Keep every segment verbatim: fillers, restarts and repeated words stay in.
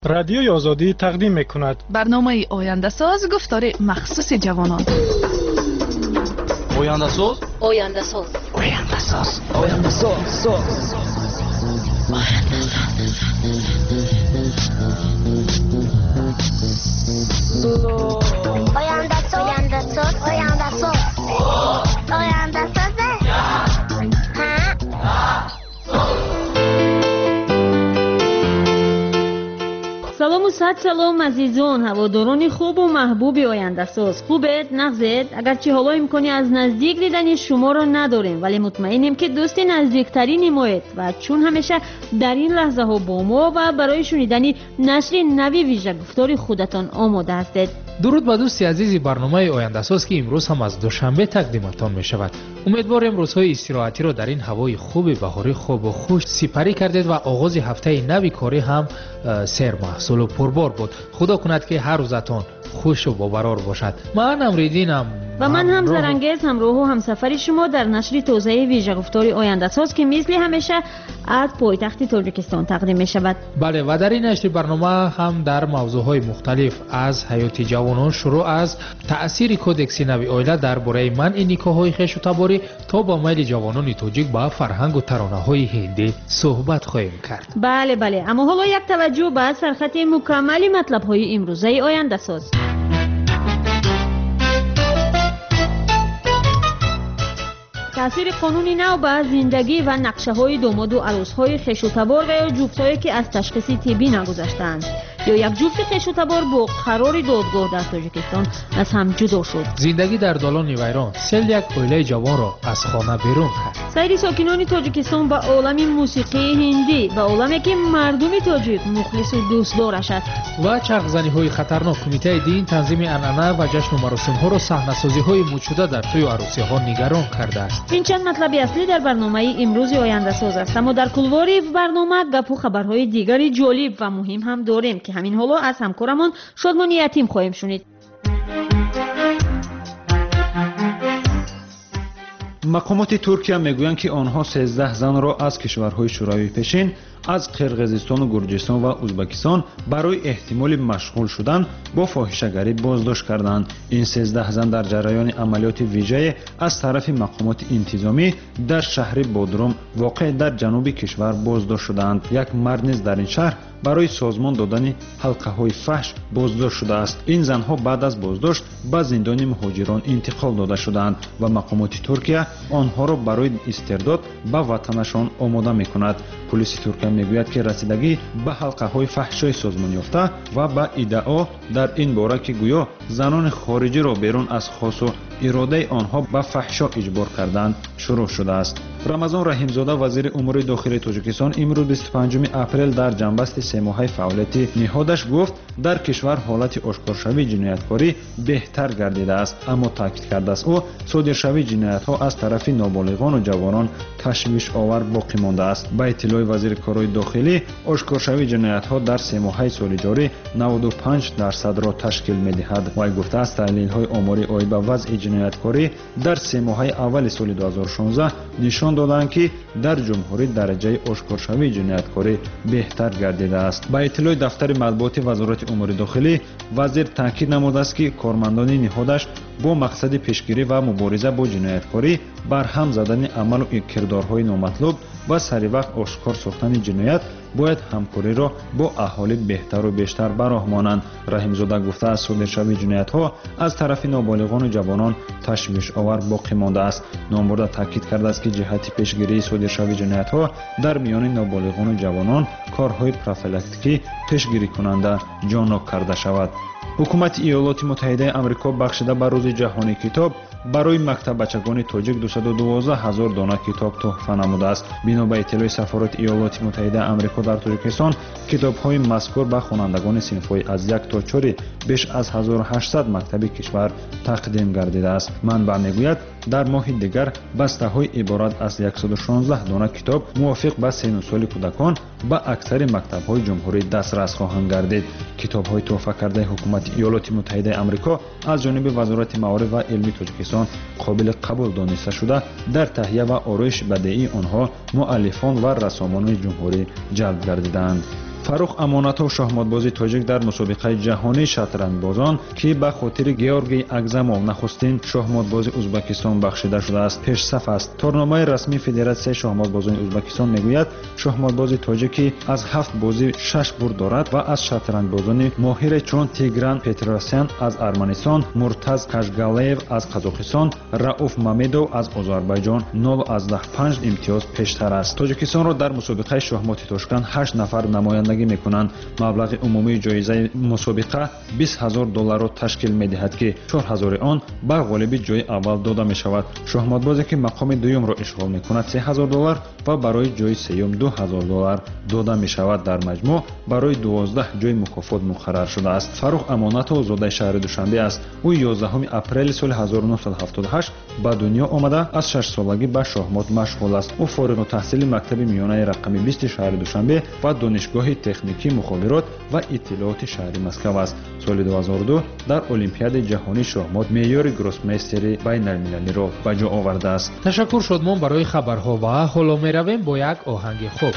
رادیوی آزادی تقدیم می‌کند برنامه آینده ساز گفتار مخصوص جوانان. آینده ساز آینده ساز آینده ساز آینده ساز آینده ساز آینده ساز آینده ساز آینده ساز سلام و صد سلام عزیزان، هواداران خوب و محبوب آینده ساز. خوبت؟ نغزت؟ اگرچه حالا امکانی از نزدیک دیدن شما را نداریم، ولی مطمئنیم که دوست نزدیکترین مایید و چون همیشه در این لحظه ها با ما و برای شنیدن نشر نوی ویژه گفتار خودتان آماده هستید. درود به دوستی عزیزی برنامه آینده ساز که امروز هم از دوشنبه تقدیمتان می شود. امیدوارم روزهای استراحتی را در این هوای خوب بهاری خوب و خوش سپری کردید و آغاز هفته نوی کاری هم سیر محصول و پربار بود. خدا کند که هر روزتان خوش و باورار باشد. من امریدینم و من هم زرنگیز همراه و همسفر شما در نشر تازه ویژه گفتار آینده ساز که مثل همیشه از پایتخت تاجیکستان تقدیم می شود. بله، و در این نشر برنامه هم در موضوعهای مختلف از حیات جوانان شروع از تأثیر کودکس نوی اویله درباره منع نکاح‌های خویش و تباری تا با میل جوانان تاجیک به فرهنگ و ترانه‌های هندی صحبت خواهیم کرد. بله بله، اما حالا یک توجه به سرخط مکمل مطلب‌های امروزه آینده ساز. تأثیر قانونی نو به زندگی و نقشه های داماد و عروس های خویش و تبار و یا جفتایی که از تشخیص طبی نگذشتند یا یک جفت خویش و تبار با قرار دادگاه در تاجیکستان از هم جدا شد. زندگی در دالان ویران سیل یک اویله جوان را از خانه بیرون کرد. سایر ساکنان تاجیکستان به عالم موسیقی هندی و عالمی که مردم تاجیک مخلص و دوستدارش است و چرخزنی های خطرناک کمیته دین تنظیم انعنه و جشن و مراسم ها را صحنه سازی های موج شده در توی عروسی ها نگران کرده است. این چند مطلب اصلی در برنامه امروز آینده ساز است، اما در کلوار برنامه گپ و خبرهای دیگری جالب و مهم هم داریم که همین حالا از همکارمان شادمان یتیم خواهیم شنید. مقامات ترکیه میگویند که آنها سیزده زن را از کشورهای شوروی پیشین از قرقیزستان و گرجستان و ازبکستان برای احتمال مشغول شدن با فاحشه‌گری بازداشت کردند. این سیزده زن در جریان عملیات ویژه از طرف مقامات انتظامی در شهر بودروم واقع در جنوب کشور بازداشت شدند. یک مرد نیز در این شهر برای سازمان دادن حلقه‌های فحش بازداشت شده است. این زنها بعد از بازداشت به زندان مهاجران انتقال داده شدند و مقامات ترکیه آنها را برای استرداد به وطنشان آماده می‌کند. پلیس ترکیه میگوید که رسیدگی به حلقه‌های فحشای سازمان یافته و به ادعا در این باره که گویا زنان خارجی را بیرون از خواست و اراده آنها به فحشا اجبار کردند شروع شده است. رمضان رحیمزاده وزیر امور داخلی تاجیکستان امروز بیست و پنجم اپریل در جنبست سه ماهه فعالیت نهادش گفت در کشور حالت آشکارشوی جنایتکاری بهتر گردیده است، اما تاکید کرده است او صادرشوی جنایت‌ها از طرف نابالغان و جوانان تشویش آور باقی مانده است. با اطلاع وزیر کارهای داخلی آشکارشوی جنایت‌ها در سه ماهه سال جاری نود و پنج درصد را تشکیل می‌دهد. وی گفته است تحلیل‌های آماری آید به وضع جنایتکاری در سه ماهه اول سال دو هزار و شانزده نشان دادند که در جمهوری درجه آشکارشوی جنایتکاری بهتر گردیده است. با اطلاع دفتر مطبوعات وزارت امور داخلی وزیر تاکید نموده است که کارمندان نهادش با مقصد پیشگیری و مبارزه با جنایتکاری برهم زدن عمل و کردارهای نامطلوب و سریع وقت آشکار ساختن جنایت باید همکاری را با اهالی بهتر و بیشتر براهمانند. رحیمزاده گفته است صادرشوی جنایت‌ها از طرف نابالغان و جوانان تشویش آور باقی مانده است. نامبرده تاکید کرده است که جهت پیشگیری صادرشوی جنایت‌ها در میان نابالغان و جوانان کارهای پروفیلاکتیکی پیشگیری کننده جانب کرده شود. حکومت ایالات متحده آمریکا بخشیده به روز جهانی کتاب برای مکتب بچگان تاجیک دویست و دوازده هزار دانه کتاب تحفه نموده است. بنا به اطلاع سفارت ایالات متحده آمریکا در تاجیکستان کتاب‌های مذکور به خوانندگان صنف‌های از یک تا چهار بیش از هزار و هشتصد مکتب کشور تقدیم گردیده است. منبع میگوید در ماه دیگر بسته‌های عبارت از صد و شانزده دانه کتاب موافق به سن سال کودکان به اکثر مکتب‌های جمهوری دسترس خواهند گردید. کتاب‌های تحفه کرده حکومت ایالات متحده آمریکا از جانب وزارت معارف و علمی تاجیکستان قابل قبول دانسته شده در تهیه و آرایش بدیعی آنها مؤلفان و رسامان جمهوری جلب گردیدند. фарух амонатов шахматбози тоҷик дар мусобиқаи ҷаҳонии шатрангбозон ки ба хотири георгий агзамов нахустин шахматбози ӯзбекистон бахшида шудааст пешсаф аст. торномаи расмии федератсияи шахматбозони ӯзбекистон мегӯяд шахматбози тоҷикӣ аз ҳафт бозӣ шаш бурд дорад ва аз шатрангбозони моҳире чун тигран петросян аз арманистон, муртаз кашгалеев аз қазоқистон, рауф мамедов аз озарбайҷон нол аздаҳ панҷ имтиёз пештар аст. тоҷикистонро дар мусобиқаи шахмоти тошканд ҳашт нафар намояндагӣ мекунанд. маблағи умумии ҷоизаи мусобиқа бист ҳазор долларро ташкил медиҳад ки чор ҳазори он ба ғолиби ҷойи аввал дода мешавад. шахматбозе ки мақоми дуюмро ишғол мекунад се ҳазор доллар ва барои ҷойи сеюм ду ҳазор доллар дода мешавад. дар маҷмӯъ барои дувоздаҳ ҷойи мукофот муқаррар шудааст. фарух амонатов зодаи шаҳри душанбе аст. ӯ ёздаҳуми апрели соли ҳазору нуҳсад ҳафтоду ҳашт ба дунё омада аз шашсолагӣ ба шахмот машғул аст. ӯ фориғутаҳсили мактаби миёнаи рақами бисти шаҳри душанбе ва донишгоҳи техникии мухобирот ва иттилооти шаҳри москав аст. соли ду ҳазору ду дар олимпиадаи ҷаҳонии шахмот меъёри гроссмейстери байналмилалиро ба ҷо овардааст. ташаккур шодмон барои хабарҳо ва ҳоло меравем бо як оҳанги хуб.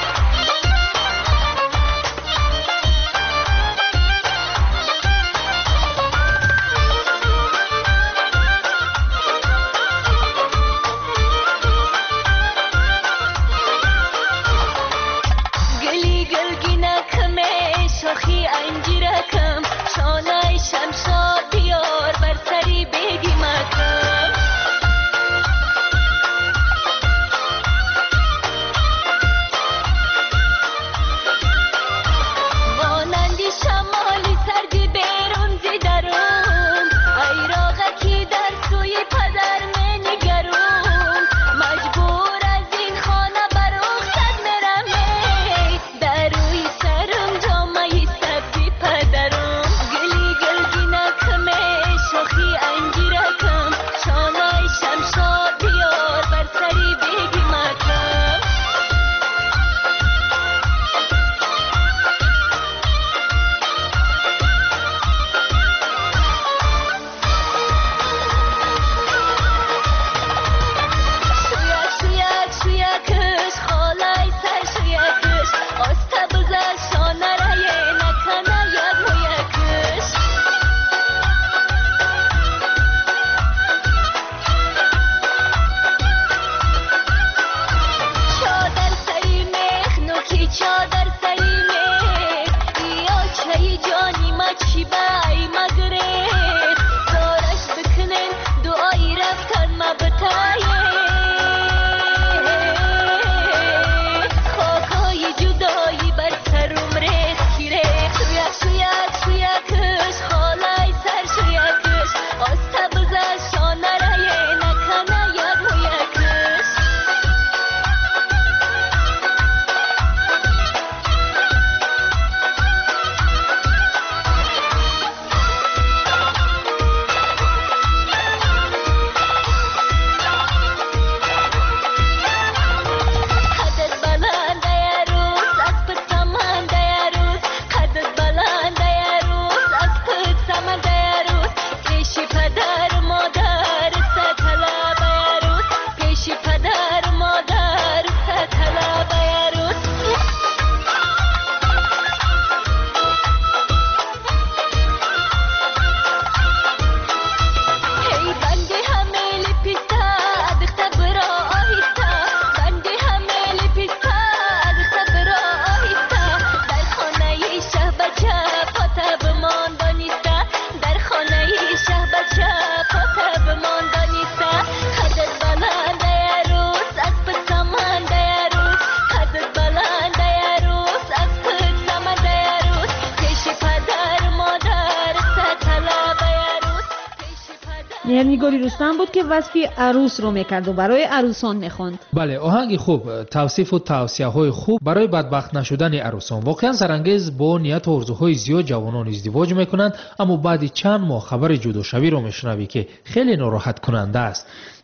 مهرنگاری رستم بود که وصفی عروس رو میکرد و برای عروسان میخوند. بله آهنگ خوب، توصیف و توصیه های خوب برای بدبخت نشدن عروسان. واقعا سرانگیز با نیت و آرزوهای زیاد جوانان ازدواج میکنند، اما بعد چند ماه خبر جداشوی رو میشنوی که خیلی ناراحت کننده است.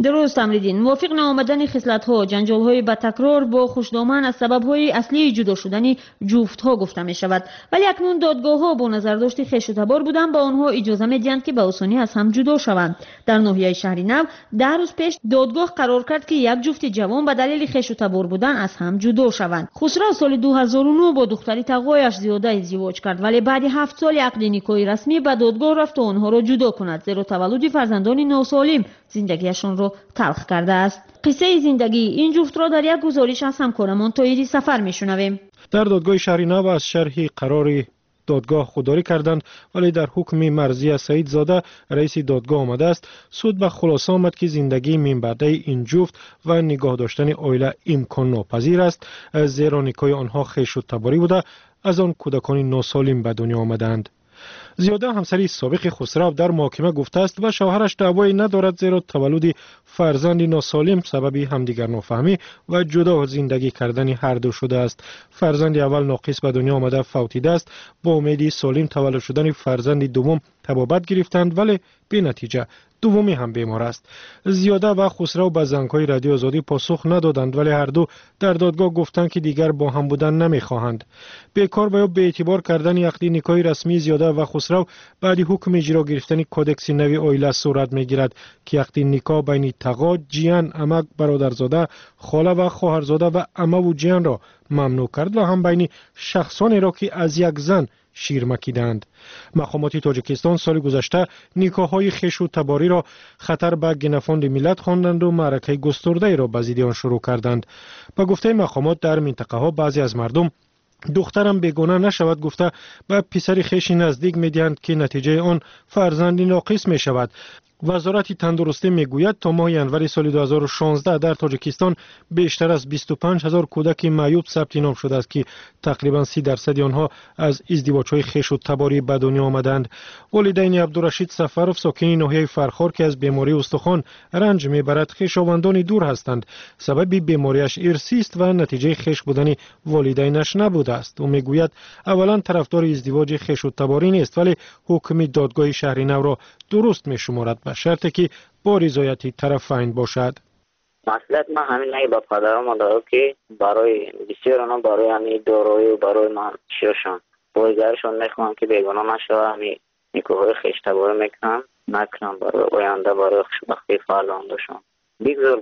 درست امریدین. موافق نآمدن خصلت‌ها، جنجال‌های با تکرار با خوشدامن از سبب‌های اصلی جدا شدن جفت‌ها گفته می‌شود. ولی اکنون دادگاه‌ها با نظرداشت خویش و تبار بودن با آنها اجازه می‌دهند که به آسانی از هم جدا شوند. در ناحیه شهری نو ده روز پیش دادگاه قرار کرد که یک جفت جوان به دلیل خویش و تبار بودن از هم جدا شوند. خسرو سال دو هزار و نه با دختری تقوایش زیاده ازدواج کرد، ولی بعد هفت سال عقد نکاحی رسمی به دادگاه رفت تا آنها را جدا کند، زیرا تولد فرزندان ناسالم زندگیشان را تلخ کرده است. قصه زندگی این جفت را در یک گزارش از همکارمان تایری سفر میشنویم. در دادگاه شهری نو از شرح قرار دادگاه خودداری کردند، ولی در حکم مرضیه سعید زاده رئیس دادگاه آمده است سود به خلاصه آمد که زندگی من بعده این جفت و نگاه داشتن عائله امکان ناپذیر است، زیرا نکاح آنها خویش و تباری بوده از آن کودکان ناسالم به دنیا آمدند. زیاده همسری سابق خسرو در محاکمه گفته است و شوهرش دعوایی ندارد، زیرا تولد فرزند ناسالم سبب همدیگر نفهمی و جدا زندگی کردن هر دو شده است. فرزند اول ناقص به دنیا آمده فوتیده است. با امید سالم تولد شدن فرزند دوم طبابت گرفتند، ولی بی نتیجه. دومی هم بیمار است. زیاده و خسرو به زنگ‌های رادیو آزادی پاسخ ندادند، ولی هر دو در دادگاه گفتند که دیگر با هم بودن نمی‌خواهند. بیکار و یا به اعتبار کردن عقد نکاحی رسمی زیاده و خسرو بعد حکم اجرا گرفتن کدکس نوی عائله صورت می‌گیرد که عقد نکاح بین تقا، جیان، عمک، برادرزاده، خاله و خواهرزاده و عمه و جیان را ممنوع کرد و هم بین شخصانی را که از یک زن شیر مکیدند. مقامات تاجیکستان سال گذشته نکاح‌های خویش و تباری را خطر به گنفاند ملت خواندند و معرکه گسترده را به ضد آن شروع کردند. به گفته مقامات در منطقه ها بعضی از مردم دخترم بیگانه نشود گفته به پسر خویش نزدیک می‌دهند که نتیجه آن فرزند ناقص می‌شود. وزارت تندرستی میگوید تا ماه ینور سال دو هزار و شانزده در تاجیکستان بیشتر از بیست و پنج هزار کودک معیوب ثبت نام شده است که تقریبا سی درصد آنها از ازدواج‌های خویش و تباری به دنیا آمدند. والدین عبدالرشید سفروف ساکن ناحیه فرخار که از بیماری استخوان رنج میبرد خویشاوندان دور هستند. سبب بیماریش ارثی است و نتیجه خویش بودن والدینش نبوده است. او میگوید اولا طرفدار ازدواج خویش و تباری نیست، ولی حکم دادگاه شهری نو را درست میشمارد به شرطی که با رضایت طرفین باشد. مسئولیت ما همین نگه با پدرم دارم که برای بسیار آنها برای همین دارایی و برای من شیرشان بایگرشان میخوام که بیگانه نشوه، همین نکاحهای خویش تباری میکنم نکنم برای آینده برای خوشبختی فرزندشان. بگذار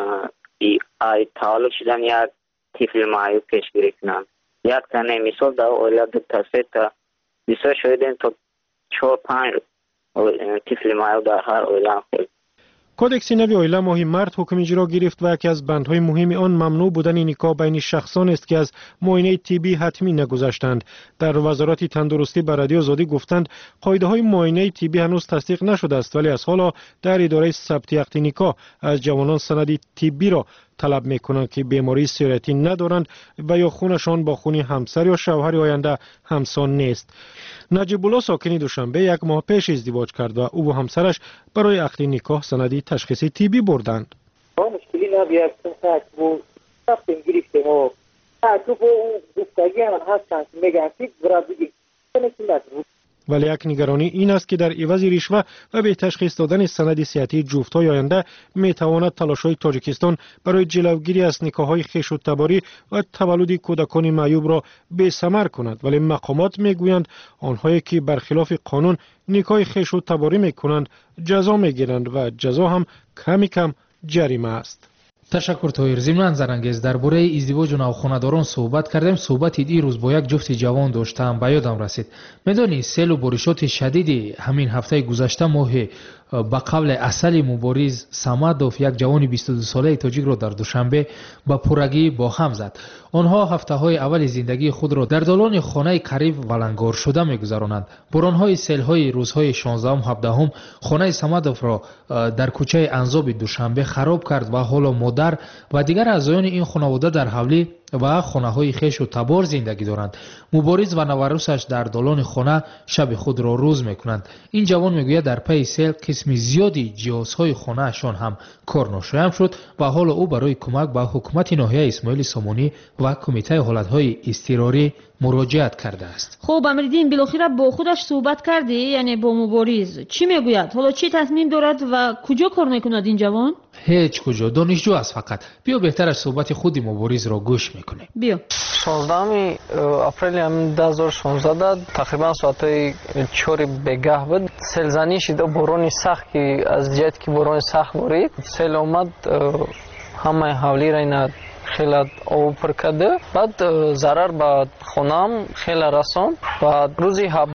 ای تولد شدن یک طفل معیوب پیشگیری کنم. یک تنه مثال در عائله دو تا سه تا بسیار شدین تا چهار پنج طفل معیوب در هر عائله خود. کدکس نوی عائله ماه مارس حکم اجرا گرفت و یکی از بندهای مهم آن ممنوع بودن نکاح بین شخصان است که از معاینه طبی حتمی نگذشتند. در وزارت تندرستی به رادیو آزادی گفتند قاعده های معاینه طبی هنوز تصدیق نشده است، ولی از حالا در اداره ثبت عقد نکاح از جوانان سند طبی را طلب میکنند که بیماری سیرتی ندارند و یا خونشان با خون همسر یا شوهر آینده همسان نیست. نجیب الله ساکن دوشنبه یک ماه پیش ازدواج کرد و او و همسرش برای عقد نکاح سندی تشخیصی طبی بردند. مشکلی نبید که بود رفتیم گرفتیم و تو با اون دوستگی هم هستند میگن که برای بگیم ولی یک نگرانی این است که در عوض رشوه و به تشخیص دادن سند صحتی جفت‌های آینده میتواند تلاش‌های تاجیکستان برای جلوگیری از نکاح‌های خویش و تباری و تولد کودکان معیوب را بی‌ثمر کند. ولی مقامات میگویند آنهایی که برخلاف قانون نکاح خویش و تباری میکنند جزا میگیرند و جزا هم کمی کم جریمه است. تشکر طاهر. ضمن زرانگیز درباره ازدواج و نوخانه‌داران صحبت کردیم. صحبت دیروز با یک جفت جوان داشتم به یادم رسید. میدانی سیل و بارشات شدید همین هفته گذشته ماه به قول اصل مبارز سمدوف یک جوان بیست و دو ساله تاجیک را در دوشنبه با پرگی با هم زد. آنها هفته های اول زندگی خود را در دالان خانه قریب ولنگار شده میگذرانند. بارانهای سیل های روزهای شانزده و هفده خانه سمدوف را در کوچه انزاب دوشنبه خراب کرد و حالا مادر و دیگر اعضایان این خانواده در حولی و خانه های خویش و تبار زندگی دارند. مبارز و نوروسش در دالان خانه شب خود را روز میکنند. این جوان میگوید در پی سیل قسم زیادی جهازهای خانه اشان هم کار ناشایم شد و حالا او برای کمک به حکومت ناحیه اسماعیل سامانی و کمیته حالتهای اضطراری مراجعت کرده است. خب امریدین بالاخره با خودش صحبت کردی، یعنی با مبارز چی میگوید؟ حالا چی تصمیم دارد و کجا کار میکند این جوان؟ هیچ کجا دانشجو است فقط. بیا بهتر صحبت خود مبارز را گوش میکنیم. بیا. شانزدهم اپریل دو هزار و شانزده تقریبا ساعت چهار بگه بود. سیلزنی شد، باران سخت که از جهت که باران سخت بارید، سیل آمد همه حولی را اینا خیلی آب پر کرده. بعد ضرر به خونم خیلی رسان. بعد روزی